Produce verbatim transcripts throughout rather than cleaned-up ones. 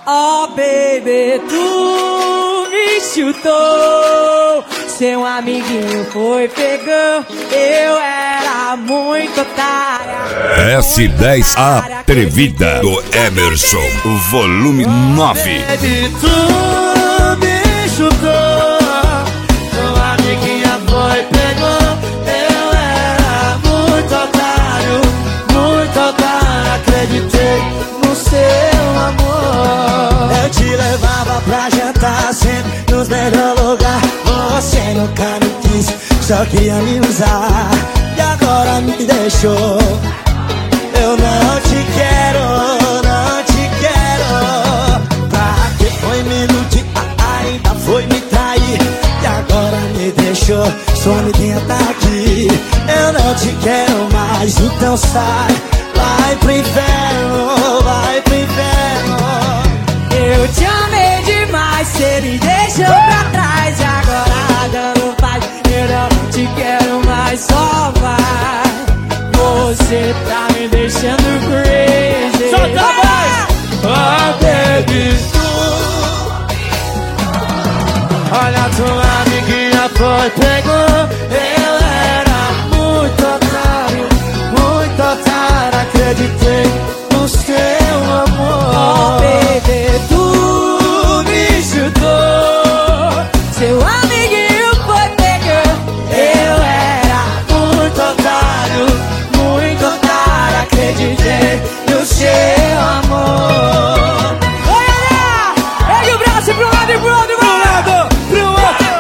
Oh baby, tu me chutou. Seu amiguinho foi, pegou. Eu era muito otária. S dez Atrevida do Emerson, volume nove. Baby, tu me chutou. Seu amiguinho foi, pegou. Eu era muito otário, muito otário. Acreditei no seu amor. Eu te levava pra jantar sempre nos melhores lugares. Você nunca me quis, só queria me usar. E agora me deixou. Eu não te quero, não te quero. Pra que foi me iludir, ainda foi me trair. E agora me deixou, sua amiguinha tá aqui. Eu não te quero mais, então sai. Vai pro inferno, vai pro inferno. Eu te amei demais, cê me deixou pra trás. E agora dando paz, eu não te quero mais, só vai. Você tá me deixando crazy. Solta a voz! Oh baby, olha, tua amiguinha foi, pegou. Eu era muito otário, muito otário. Acreditei no seu amor. Oh baby, tu me chutou. Seu amiguinho foi, pegou. Eu era muito otário, muito otário. Acreditei no seu amor. Oi, Ana! Pegue o braço pro lado e pro outro, pro lado, pro outro.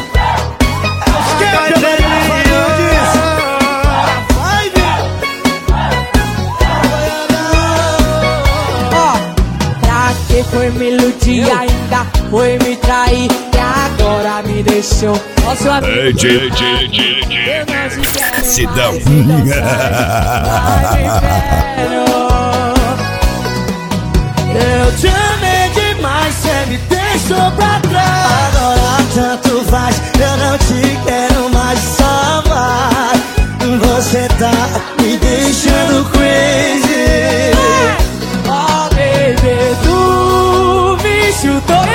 Foi me iludir, ainda foi me trair. E agora me deixou. Ó, seu amigo. Ei, tchê, tchê, tchê, tchê. Sidão. Eu te amei demais, cê me deixou pra trás. Agora tanto faz, eu não te quero mais, só vai. Você tá me deixando crazy. Oh baby, tu me chutou.